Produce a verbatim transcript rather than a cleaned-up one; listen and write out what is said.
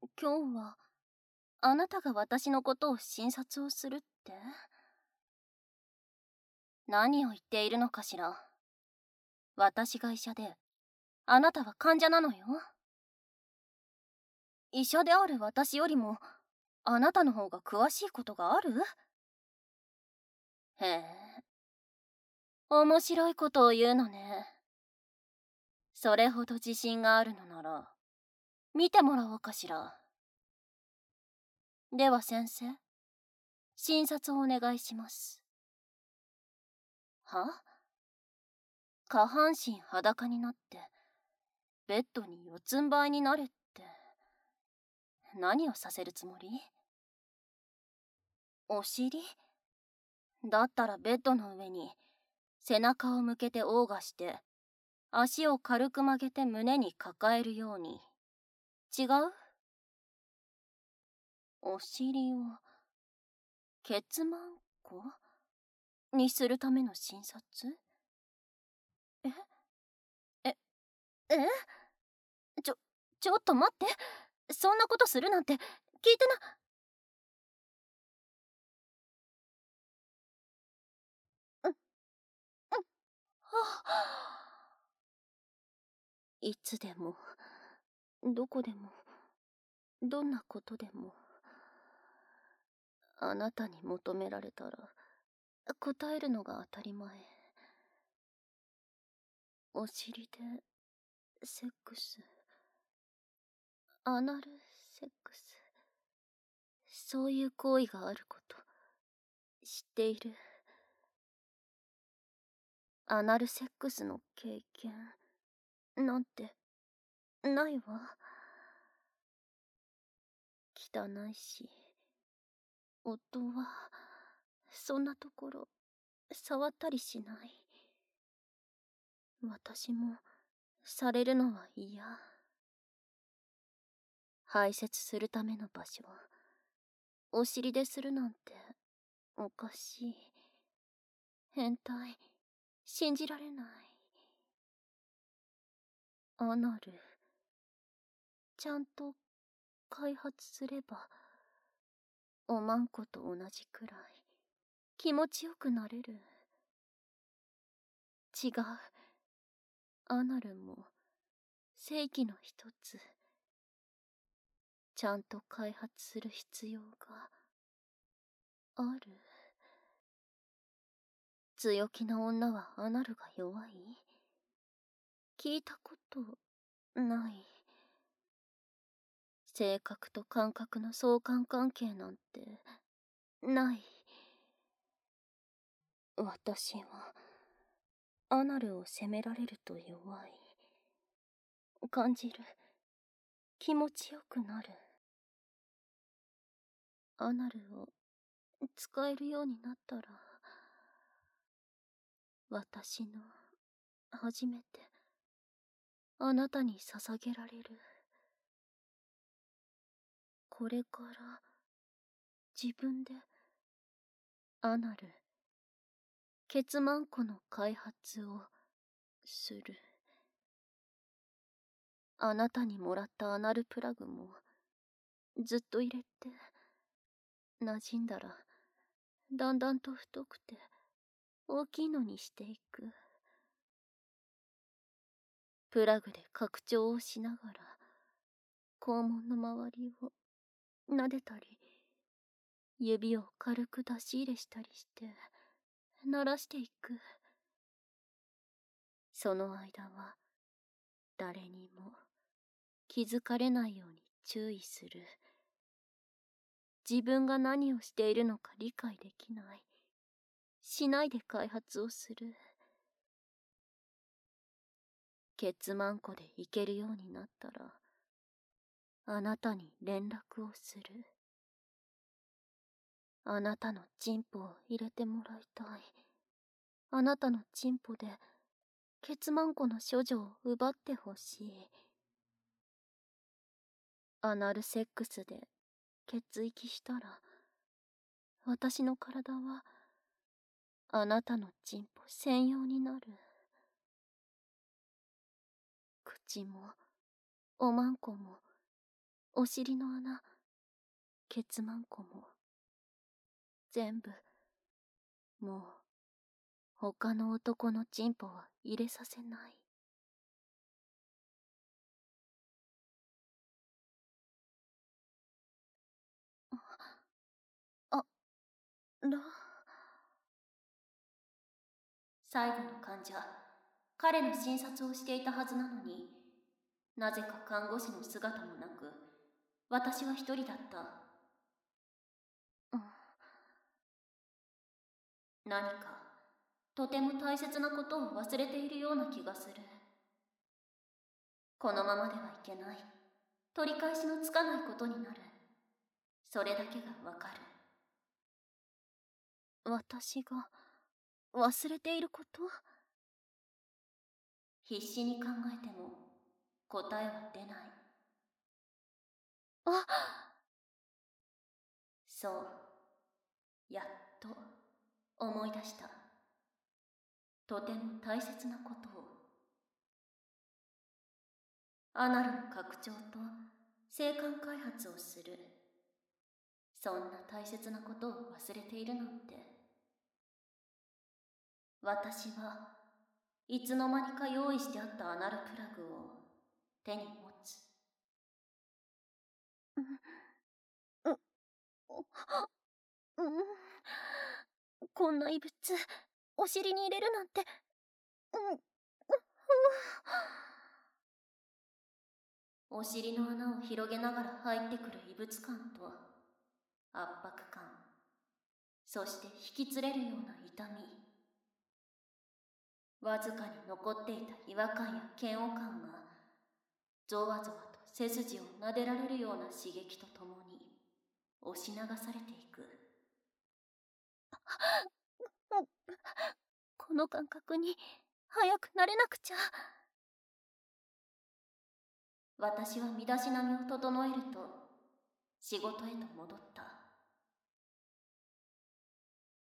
今日はあなたが私のことを診察をするって？何を言っているのかしら。私が医者で、あなたは患者なのよ。医者である私よりも、あなたの方が詳しいことがある？へえ、面白いことを言うのね。それほど自信があるのなら、見てもらおうかしら。では先生、診察をお願いします。は？下半身裸になって、ベッドに四つん這いになれって、何をさせるつもり？お尻？だったらベッドの上に背中を向けてオーガして、足を軽く曲げて胸に抱えるように。違う？お尻をケツマンコにするための診察？えええちょちょっと待って。そんなことするなんて聞いてな。うんうん。はあ、いつでもどこでもどんなことでもあなたに求められたら答えるのが当たり前。お尻でセックス、アナルセックス、そういう行為があること知っている？アナルセックスの経験なんてないわ。汚いし、夫はそんなところ触ったりしない。私もされるのは嫌。排泄するための場所お尻でするなんておかしい。変態。信じられない。アナルちゃんと開発すればおまんこと同じくらい気持ちよくなれる。違う。アナルも正義の一つ。ちゃんと開発する必要がある。強気な女はアナルが弱い？聞いたことない。性格と感覚の相関関係なんてない。私はアナルを責められると弱い。感じる。気持ちよくなる。アナルを使えるようになったら、私の初めてあなたに捧げられる。これから自分でアナルケツマンコの開発をする。あなたにもらったアナルプラグもずっと入れて馴染んだらだんだんと太くて大きいのにしていく。プラグで拡張をしながら肛門の周りを撫でたり指を軽く出し入れしたりして鳴らしていく。その間は誰にも気づかれないように注意する。自分が何をしているのか理解できない。しないで開発をする。ケツマンコで行けるようになったらあなたに連絡をする。あなたのチンポを入れてもらいたい。あなたのチンポでケツマンコの処女を奪ってほしい。アナルセックスで血液したら私の体はあなたのチンポ専用になる。口もおまんこもお尻の穴、ケツマンコも、全部、もう、他の男のチンポは入れさせない。あ、ら。最後の患者、彼の診察をしていたはずなのに、なぜか看護師の姿もなく、私は一人だった。うん、何か、とても大切なことを忘れているような気がする。このままではいけない。取り返しのつかないことになる。それだけがわかる。私が忘れていること？必死に考えても答えは出ない。あ、そう、やっと思い出した。とても大切なことを。アナルの拡張と性感開発をする。そんな大切なことを忘れているなんて。私はいつの間にか用意してあったアナルプラグを手に持つ。う、う、うん、こんな異物、お尻に入れるなんて、うん、うん、お尻の穴を広げながら入ってくる異物感と圧迫感、そして引きつれるような痛み。わずかに残っていた違和感や嫌悪感がゾワゾワと背筋を撫でられるような刺激とともに押し流されていく。この感覚に早くなれなくちゃ。私は身だしなみを整えると仕事へと戻った。